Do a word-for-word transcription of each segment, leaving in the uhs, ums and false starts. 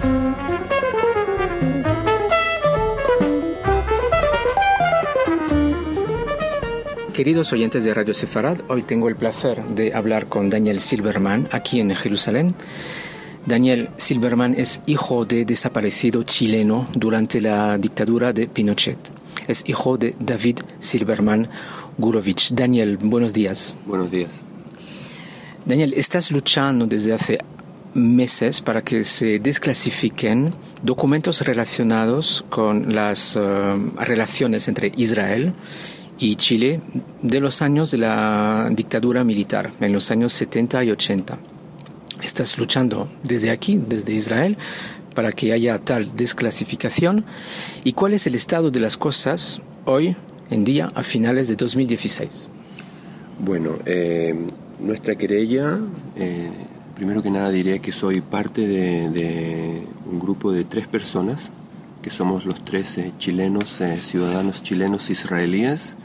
Queridos oyentes de Radio Sefarad, hoy tengo el placer de hablar con Daniel Silberman aquí en Jerusalén. Daniel Silberman es hijo de desaparecido chileno durante la dictadura de Pinochet. Es hijo de David Silberman Gurevich. Daniel, buenos días. Buenos días. Daniel, estás luchando desde hace meses para que se desclasifiquen documentos relacionados con las uh, relaciones entre Israel y Chile de los años de la dictadura militar, en los años setenta y ochenta. Estás luchando desde aquí, desde Israel, para que haya tal desclasificación. ¿Y cuál es el estado de las cosas hoy en día, a finales de dos mil dieciséis? Bueno, eh, nuestra querella, eh, primero que nada diré que soy parte de, de un grupo de tres personas, que somos los tres eh, chilenos, eh, ciudadanos chilenos israelíes,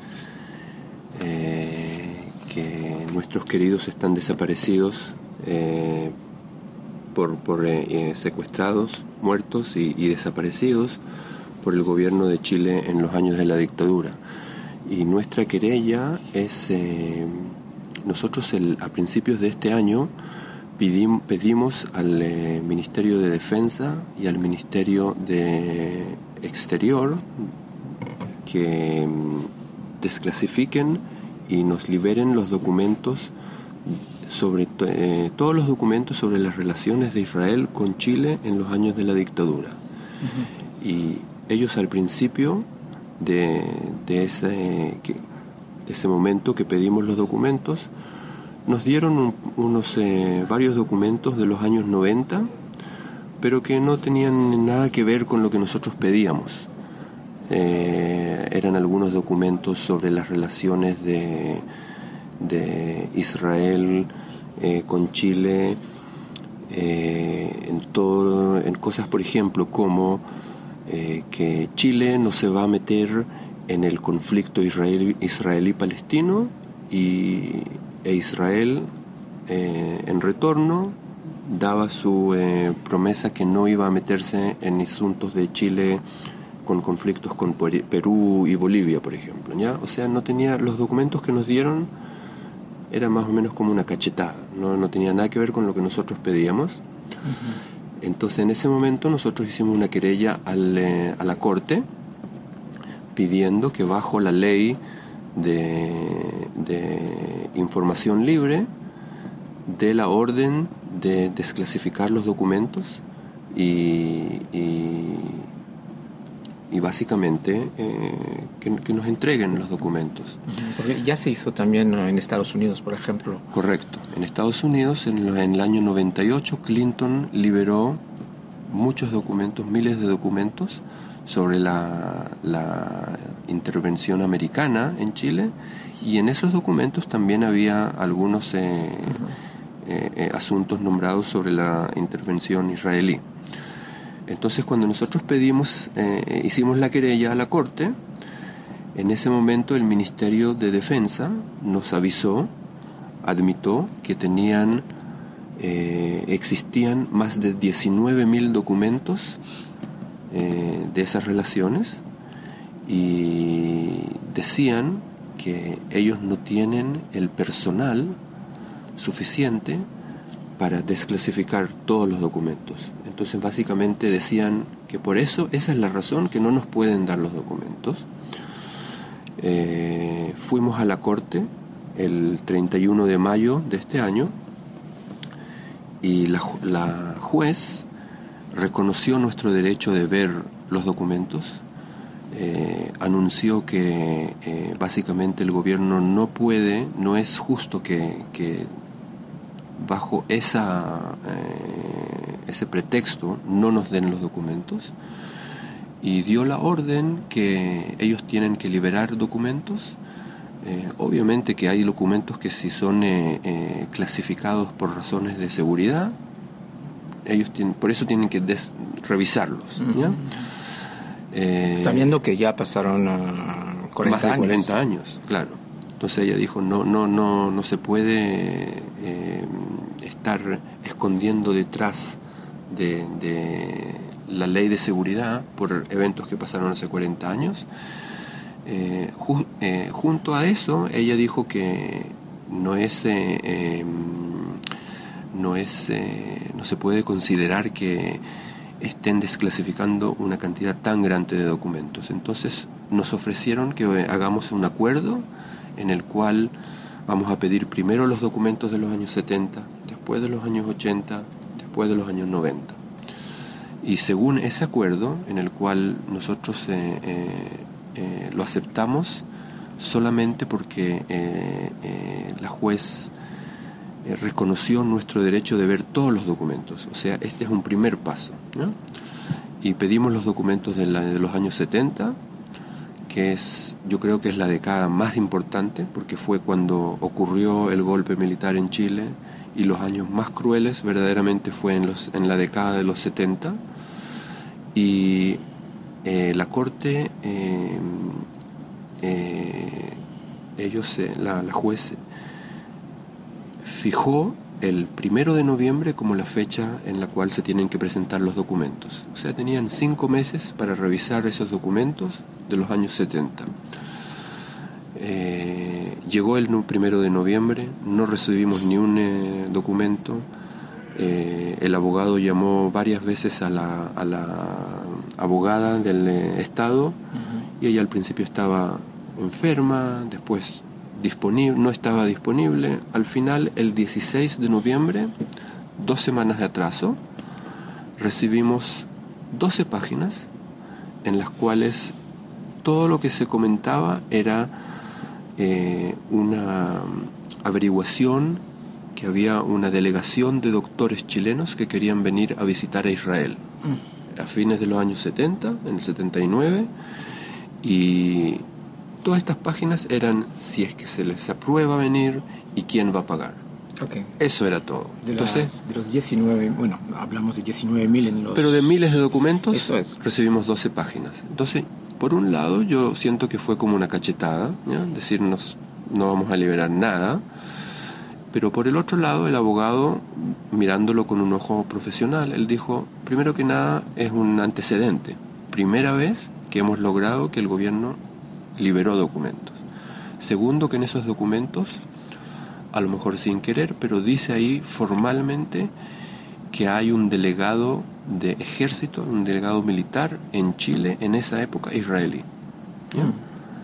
eh, que nuestros queridos están desaparecidos, eh, por, por eh, eh, secuestrados, muertos y, y desaparecidos por el gobierno de Chile en los años de la dictadura. Y nuestra querella es, eh, nosotros el, a principios de este año pedim, pedimos al eh, Ministerio de Defensa y al Ministerio de Exterior que desclasifiquen y nos liberen los documentos sobre eh, todos los documentos sobre las relaciones de Israel con Chile en los años de la dictadura. Uh-huh. Y ellos al principio de, de, ese, que, de ese momento que pedimos los documentos, nos dieron un, unos eh, varios documentos de los años noventa, pero que no tenían nada que ver con lo que nosotros pedíamos. Eh, eran algunos documentos sobre las relaciones de, de Israel eh, con Chile, eh, en, todo, en cosas, por ejemplo, como eh, que Chile no se va a meter en el conflicto israelí, israelí-palestino y, e Israel eh, en retorno daba su eh, promesa que no iba a meterse en asuntos de Chile con conflictos con Perú y Bolivia, por ejemplo, ¿ya? O sea, no tenía, los documentos que nos dieron eran más o menos como una cachetada, no, no tenía nada que ver con lo que nosotros pedíamos. Uh-huh. Entonces, en ese momento nosotros hicimos una querella al, eh, a la Corte pidiendo que bajo la ley de, de información libre dé la orden de desclasificar los documentos y, y y básicamente eh, que, que nos entreguen los documentos. Porque ya se hizo también en Estados Unidos, por ejemplo. Correcto. En Estados Unidos, en, lo, en el año noventa y ocho, Clinton liberó muchos documentos, miles de documentos sobre la, la intervención americana en Chile, y en esos documentos también había algunos eh, uh-huh. eh, eh, asuntos nombrados sobre la intervención israelí. Entonces, cuando nosotros pedimos, eh, hicimos la querella a la Corte, en ese momento el Ministerio de Defensa nos avisó, admitió que tenían, eh, existían más de diecinueve mil documentos eh, de esas relaciones, y decían que ellos no tienen el personal suficiente para desclasificar todos los documentos. Entonces, básicamente decían que por eso, esa es la razón que no nos pueden dar los documentos. Eh, fuimos a la Corte el treinta y uno de mayo de este año y la, la juez reconoció nuestro derecho de ver los documentos, eh, anunció que eh, básicamente el gobierno no puede, no es justo que, que bajo esa, eh, ese pretexto no nos den los documentos, y dio la orden que ellos tienen que liberar documentos. Eh, obviamente que hay documentos que si son eh, eh, clasificados por razones de seguridad, ellos tienen, por eso tienen que des- revisarlos, ¿ya? Uh-huh. Eh, Sabiendo que ya pasaron uh, cuarenta más de cuarenta años. años, claro. Entonces ella dijo, no, no, no, no se puede eh, estar escondiendo detrás de, de la ley de seguridad por eventos que pasaron hace cuarenta años. Eh, ju- eh, junto a eso, ella dijo que no es, eh, eh, no es, eh, no se puede considerar que estén desclasificando una cantidad tan grande de documentos. Entonces nos ofrecieron que hagamos un acuerdo en el cual vamos a pedir primero los documentos de los años setenta, después de los años ochenta, después de los años noventa. Y según ese acuerdo, en el cual nosotros eh, eh, eh, lo aceptamos solamente porque eh, eh, la juez eh, reconoció nuestro derecho de ver todos los documentos. O sea, este es un primer paso, ¿no? Y pedimos los documentos de, la, de los años setenta, que es, yo creo que es la década más importante, porque fue cuando ocurrió el golpe militar en Chile, y los años más crueles verdaderamente fue en, los, en la década de los setenta. Y eh, la Corte, eh, eh, ellos, eh, la, la juez fijó el primero de noviembre como la fecha en la cual se tienen que presentar los documentos. O sea, tenían cinco meses para revisar esos documentos de los años setenta. Eh, llegó el primero de noviembre, no recibimos ni un eh, documento. Eh, el abogado llamó varias veces a la, a la abogada del eh, Estado, uh-huh. Y ella al principio estaba enferma, después disponible, no estaba disponible. Al final, el dieciséis de noviembre, dos semanas de atraso, recibimos doce páginas en las cuales todo lo que se comentaba era eh, una averiguación que había una delegación de doctores chilenos que querían venir a visitar a Israel mm. a fines de los años setenta, en el setenta y nueve, y todas estas páginas eran si es que se les aprueba venir y quién va a pagar. Okay. Eso era todo. De, Entonces, las, de los diecinueve, bueno, hablamos de diecinueve mil en los... Pero de miles de documentos, eso es. Recibimos doce páginas. Entonces, por un lado, yo siento que fue como una cachetada, ¿ya? Decirnos, no vamos a liberar nada. Pero por el otro lado, el abogado, mirándolo con un ojo profesional, él dijo, primero que nada, es un antecedente. Primera vez que hemos logrado que el gobierno liberó documentos. Segundo, que en esos documentos, a lo mejor sin querer, pero dice ahí formalmente que hay un delegado de ejército, un delegado militar en Chile en esa época israelí. ¿Ya? Mm.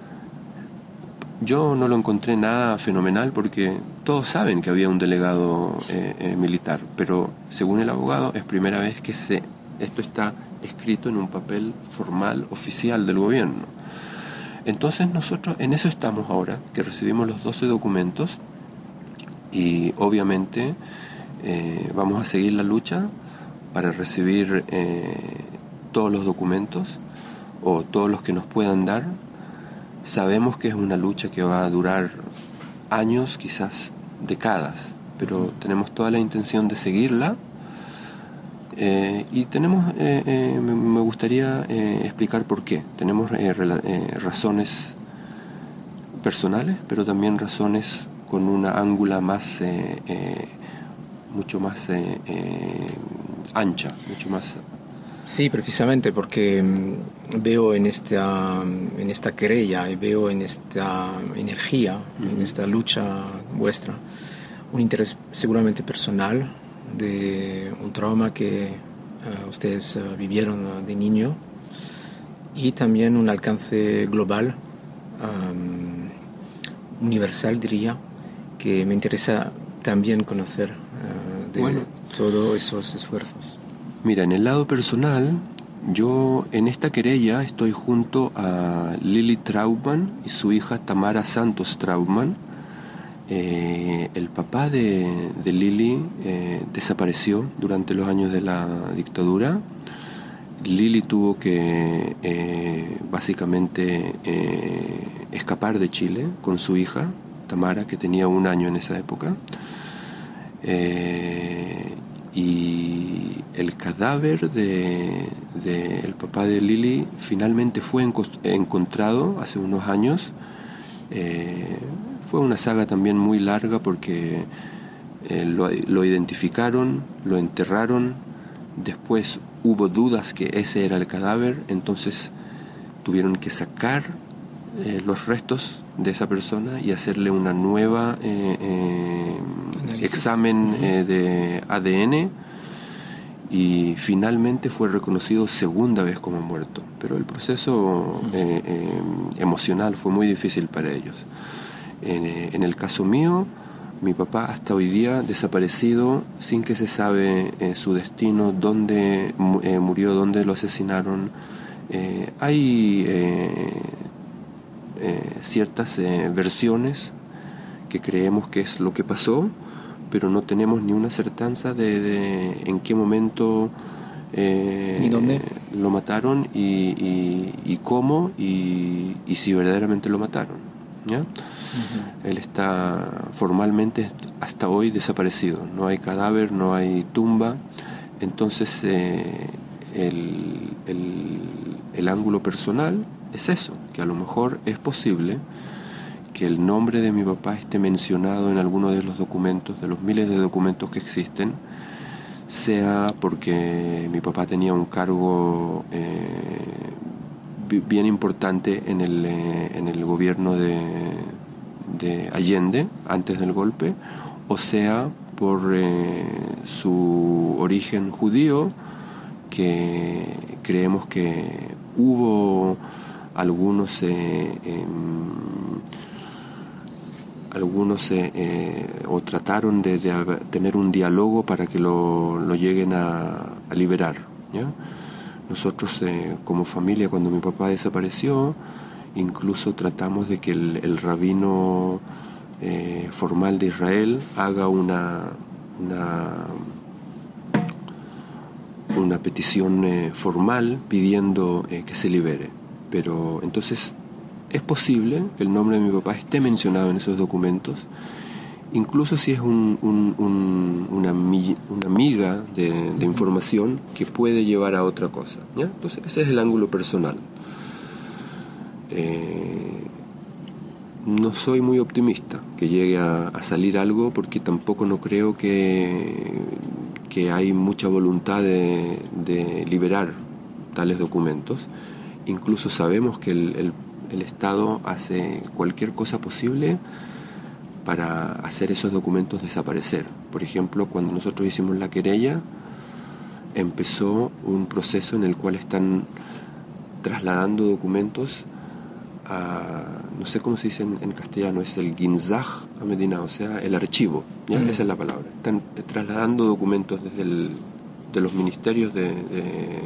Yo no lo encontré nada fenomenal porque todos saben que había un delegado eh, eh, militar, pero según el abogado es primera vez que se, esto está escrito en un papel formal, oficial del gobierno. Entonces nosotros en eso estamos ahora, que recibimos los doce documentos y obviamente eh, vamos a seguir la lucha para recibir eh, todos los documentos o todos los que nos puedan dar. Sabemos que es una lucha que va a durar años, quizás décadas, pero tenemos toda la intención de seguirla eh, y tenemos, eh, eh, me gustaría eh, explicar por qué. Tenemos eh, rela- eh, razones personales, pero también razones con una ángula más, eh, eh, mucho más eh, eh, ancha, mucho más... Sí, precisamente porque veo en esta, en esta querella y veo en esta energía, uh-huh. en esta lucha vuestra, un interés seguramente personal de un trauma que uh, ustedes uh, vivieron uh, de niño y también un alcance global, um, universal diría, que me interesa también conocer uh, de bueno. todos esos esfuerzos. Mira, en el lado personal, yo en esta querella estoy junto a Lili Trautmann y su hija Tamara Santos Trautmann. Eh, el papá de, de Lili eh, desapareció durante los años de la dictadura. Lili tuvo que eh, básicamente eh, escapar de Chile con su hija, Tamara, que tenía un año en esa época. Eh, y el cadáver de, de el papá de Lili finalmente fue enco- encontrado hace unos años. Eh, fue una saga también muy larga porque eh, lo, lo identificaron, lo enterraron después hubo dudas que ese era el cadáver, entonces tuvieron que sacar eh, los restos de esa persona y hacerle una nueva eh, eh, examen eh, de A D N, y finalmente fue reconocido segunda vez como muerto. Pero el proceso eh, eh, emocional fue muy difícil para ellos. En, eh, en el caso mío, mi papá hasta hoy día desaparecido, sin que se sabe eh, su destino, dónde eh, murió, dónde lo asesinaron. Eh, hay eh, eh, ciertas eh, versiones que creemos que es lo que pasó, pero no tenemos ni una certeza de, de en qué momento eh, ¿Y dónde? lo mataron y, y, y cómo y, y si verdaderamente lo mataron, ¿ya? Uh-huh. Él está formalmente hasta hoy desaparecido, no hay cadáver, no hay tumba. Entonces eh, el, el, el ángulo personal es eso, que a lo mejor es posible que el nombre de mi papá esté mencionado en alguno de los documentos, de los miles de documentos que existen, sea porque mi papá tenía un cargo eh, bien importante en el, eh, en el gobierno de, de Allende, antes del golpe, o sea por eh, su origen judío, que creemos que hubo algunos... Eh, eh, algunos eh, eh, o trataron de, de tener un diálogo para que lo, lo lleguen a, a liberar, ¿ya? Nosotros eh, como familia, cuando mi papá desapareció, incluso tratamos de que el, el rabino eh, formal de Israel haga una una, una petición eh, formal pidiendo eh, que se libere. Pero entonces es posible que el nombre de mi papá esté mencionado en esos documentos, incluso si es un, un, un, una, una miga de, de información que puede llevar a otra cosa, ¿ya? Entonces ese es el ángulo personal. Eh, no soy muy optimista que llegue a, a salir algo, porque tampoco no creo que, que hay mucha voluntad de, de liberar tales documentos. Incluso sabemos que el, el El Estado hace cualquier cosa posible para hacer esos documentos desaparecer. Por ejemplo, cuando nosotros hicimos la querella, empezó un proceso en el cual están trasladando documentos a, no sé cómo se dice en, en castellano, es el Ginzaj a Medina, o sea, el archivo, ¿ya? Mm. Esa es la palabra. Están trasladando documentos desde el, de los ministerios de... de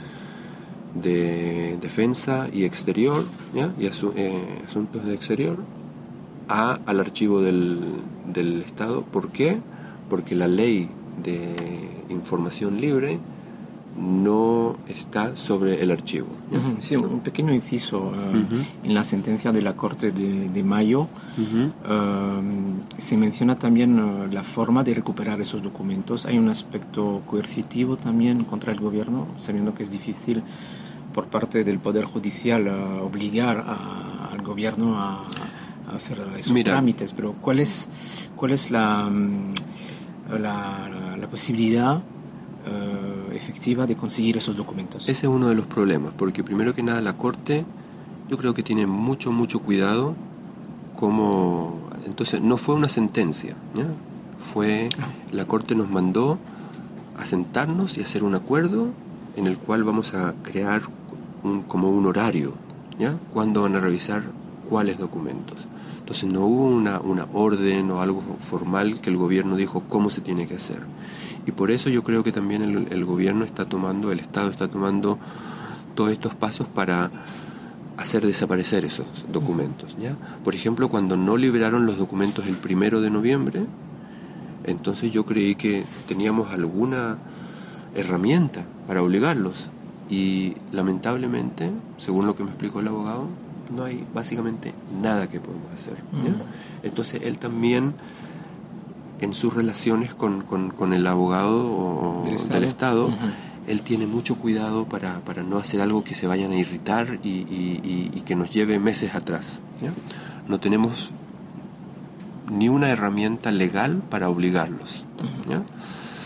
de defensa y exterior, ¿ya? y asu- eh, asuntos de exterior a, al archivo del, del Estado. ¿Por qué? Porque la ley de información libre no está sobre el archivo, ¿ya? Uh-huh. Sí, un pequeño inciso uh, uh-huh. En la sentencia de la Corte de, de mayo uh-huh. uh, se menciona también uh, la forma de recuperar esos documentos. Hay un aspecto coercitivo también contra el gobierno, sabiendo que es difícil por parte del Poder Judicial uh, obligar a, al gobierno a, a hacer esos Mira. trámites. Pero ¿cuál es, cuál es la, la, la, la posibilidad uh, efectiva de conseguir esos documentos? Ese es uno de los problemas, porque primero que nada la Corte, yo creo que tiene mucho, mucho cuidado como... Entonces, no fue una sentencia, ¿ya? Fue... La Corte nos mandó a sentarnos y hacer un acuerdo en el cual vamos a crear un, como un horario, ¿ya? Cuándo van a revisar cuáles documentos. Entonces no hubo una, una orden o algo formal que el gobierno dijo cómo se tiene que hacer. Y por eso yo creo que también el, el gobierno está tomando, el Estado está tomando todos estos pasos para hacer desaparecer esos documentos, ¿ya? Por ejemplo, cuando no liberaron los documentos el primero de noviembre, entonces yo creí que teníamos alguna herramienta para obligarlos, y lamentablemente, según lo que me explicó el abogado, no hay básicamente nada que podemos hacer, ¿ya? Uh-huh. Entonces él también, en sus relaciones con, con, con el abogado o del Estado, del Estado uh-huh. él tiene mucho cuidado para, para no hacer algo que se vayan a irritar y, y, y, y que nos lleve meses atrás, ¿ya? No tenemos ni una herramienta legal para obligarlos, ¿ya?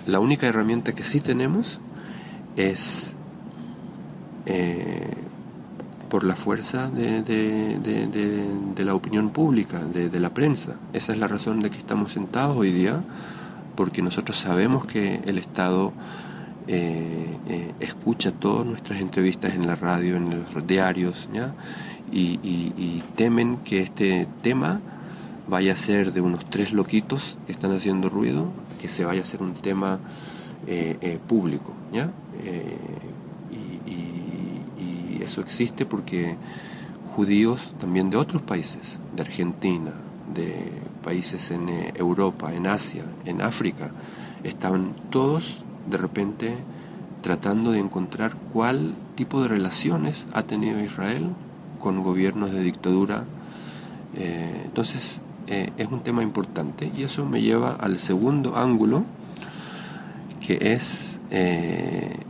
la única herramienta que sí tenemos es eh, por la fuerza de, de, de, de, de la opinión pública, de, de la prensa. Esa es la razón de que estamos sentados hoy día, porque nosotros sabemos que el Estado eh, eh, escucha todas nuestras entrevistas en la radio, en los diarios, ¿ya? Y, y, y temen que este tema vaya a ser de unos tres loquitos que están haciendo ruido, que se vaya a ser un tema eh, eh, público, ¿ya? Eh, y, y, y eso existe porque judíos también de otros países, de Argentina, de países en eh, Europa, en Asia, en África, estaban todos de repente tratando de encontrar cuál tipo de relaciones ha tenido Israel con gobiernos de dictadura. Eh, entonces eh, es un tema importante, y eso me lleva al segundo ángulo, que es eh,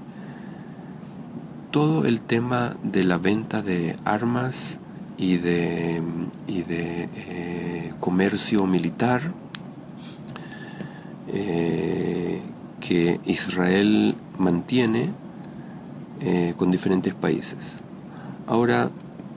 todo el tema de la venta de armas y de, y de eh, comercio militar eh, que Israel mantiene eh, con diferentes países. Ahora,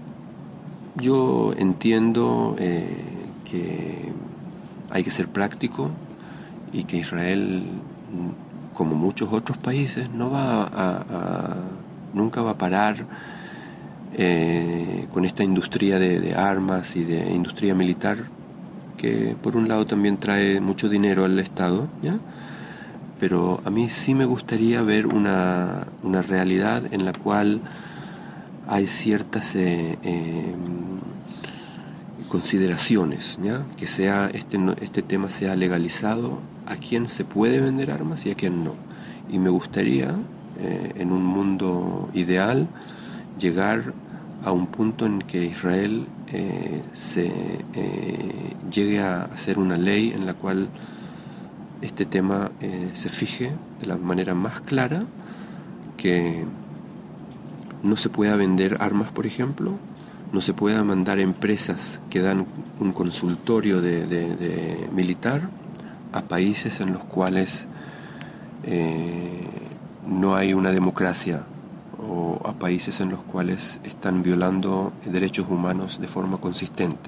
yo entiendo eh, que hay que ser práctico y que Israel, como muchos otros países, no va a, a nunca va a parar eh, con esta industria de, de armas y de industria militar, que por un lado también trae mucho dinero al Estado, ¿ya? Pero a mí sí me gustaría ver una, una realidad en la cual hay ciertas eh, eh, consideraciones, ¿ya? Que sea este, este tema sea legalizado, a quién se puede vender armas y a quién no. Y me gustaría, eh, en un mundo ideal, llegar a un punto en que Israel eh, se eh, llegue a hacer una ley en la cual este tema eh, se fije de la manera más clara, que no se pueda vender armas, por ejemplo, no se pueda mandar empresas que dan un consultorio de, de, de militar a países en los cuales eh, no hay una democracia, o a países en los cuales están violando derechos humanos de forma consistente.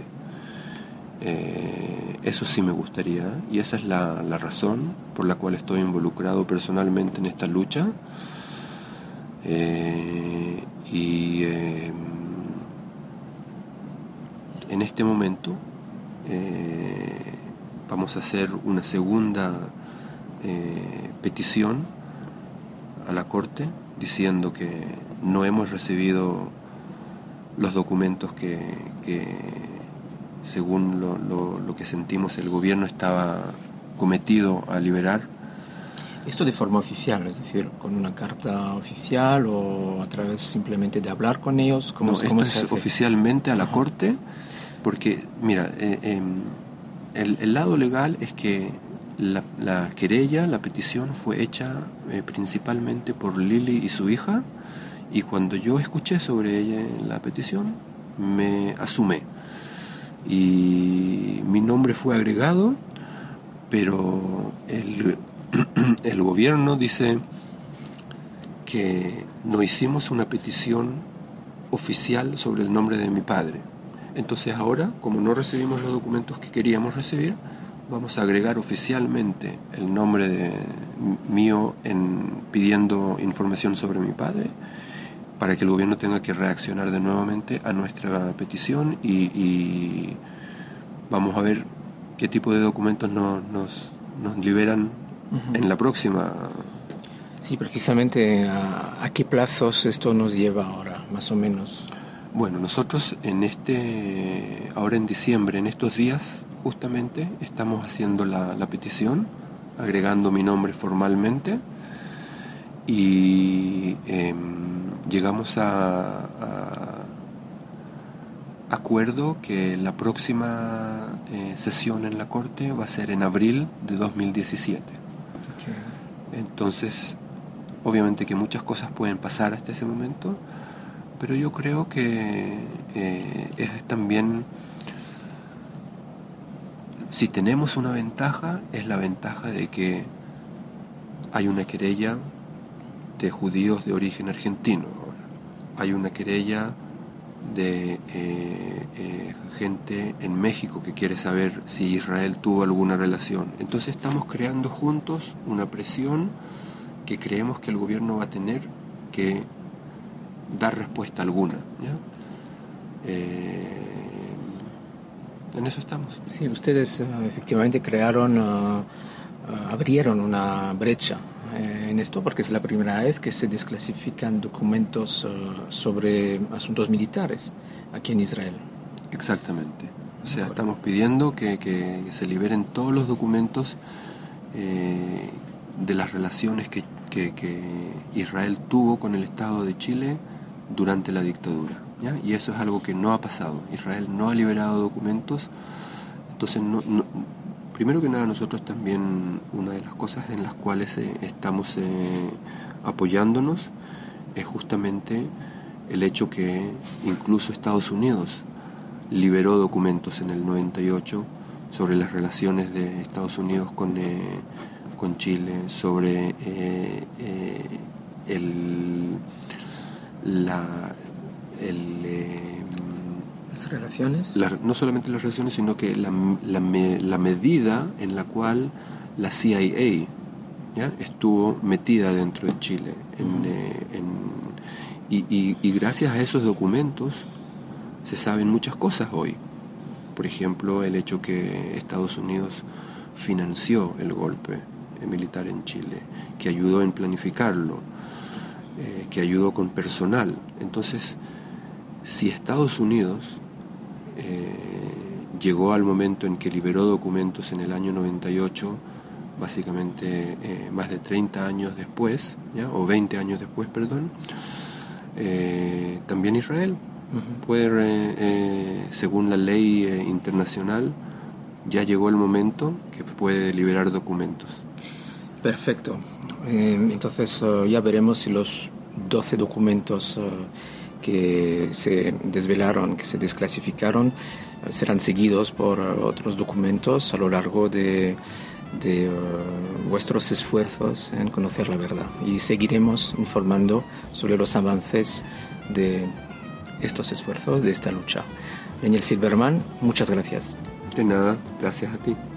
Eh, eso sí me gustaría, y esa es la, la razón por la cual estoy involucrado personalmente en esta lucha. Eh, y eh, en este momento eh, vamos a hacer una segunda eh, petición a la Corte diciendo que no hemos recibido los documentos que, que según lo, lo, lo que sentimos el gobierno estaba cometido a liberar. ¿Esto de forma oficial, es decir, con una carta oficial o a través simplemente de hablar con ellos? ¿Cómo, no, cómo esto se es hace? Oficialmente a la Ajá. Corte, porque, mira, eh, eh, el, el lado legal es que la, la querella, la petición fue hecha eh, principalmente por Lili y su hija, y cuando yo escuché sobre ella en la petición, me asumé. Y mi nombre fue agregado, pero el, el gobierno dice que no hicimos una petición oficial sobre el nombre de mi padre. Entonces ahora, como no recibimos los documentos que queríamos recibir, vamos a agregar oficialmente el nombre de, mío en, pidiendo información sobre mi padre, para que el gobierno tenga que reaccionar de nuevamente a nuestra petición, y, y vamos a ver qué tipo de documentos no, nos, nos liberan uh-huh. en la próxima. Sí, precisamente, ¿a, ¿a qué plazos esto nos lleva ahora, más o menos? Bueno, nosotros en este, ahora en diciembre, en estos días, justamente, estamos haciendo la, la petición, agregando mi nombre formalmente, y eh, llegamos a, a acuerdo que la próxima eh, sesión en la Corte va a ser en abril de dos mil diecisiete. Okay. Entonces, obviamente que muchas cosas pueden pasar hasta ese momento, pero yo creo que eh, es también, si tenemos una ventaja, es la ventaja de que hay una querella de judíos de origen argentino ahora. Hay una querella de eh, eh, gente en México que quiere saber si Israel tuvo alguna relación. Entonces estamos creando juntos una presión que creemos que el gobierno va a tener que dar respuesta alguna, ¿ya? Eh, en eso estamos. Sí, ustedes uh, efectivamente crearon, uh, uh, abrieron una brecha uh, en esto, porque es la primera vez que se desclasifican documentos uh, sobre asuntos militares aquí en Israel. Exactamente. O sea, estamos pidiendo que, que se liberen todos los documentos eh, de las relaciones que, que, que Israel tuvo con el Estado de Chile durante la dictadura, ¿ya? Y eso es algo que no ha pasado. Israel no ha liberado documentos. Entonces, no, no, primero que nada, nosotros también, una de las cosas en las cuales eh, estamos eh, apoyándonos es justamente el hecho que incluso Estados Unidos liberó documentos en el noventa y ocho sobre las relaciones de Estados Unidos con, eh, con Chile, sobre eh, eh, el, la, el, eh, las relaciones. La, no solamente las relaciones, sino que la, la, me, la medida en la cual la C I A, ¿ya?, estuvo metida dentro de Chile. En, eh, en, y, y, y gracias a esos documentos se saben muchas cosas hoy. Por ejemplo, el hecho que Estados Unidos financió el golpe militar en Chile, que ayudó en planificarlo, eh, que ayudó con personal. Entonces, si Estados Unidos eh, llegó al momento en que liberó documentos en el año noventa y ocho, básicamente eh, más de treinta años después, ¿ya?, o veinte años después, perdón, eh, también Israel puede, eh, eh, según la ley eh, internacional, ya llegó el momento que puede liberar documentos. Perfecto. Eh, entonces uh, ya veremos si los doce documentos uh, que se desvelaron, que se desclasificaron, uh, serán seguidos por uh, otros documentos a lo largo de, de uh, vuestros esfuerzos en conocer la verdad. Y seguiremos informando sobre los avances de estos esfuerzos, de esta lucha. Daniel Silberman, muchas gracias. De nada, gracias a ti.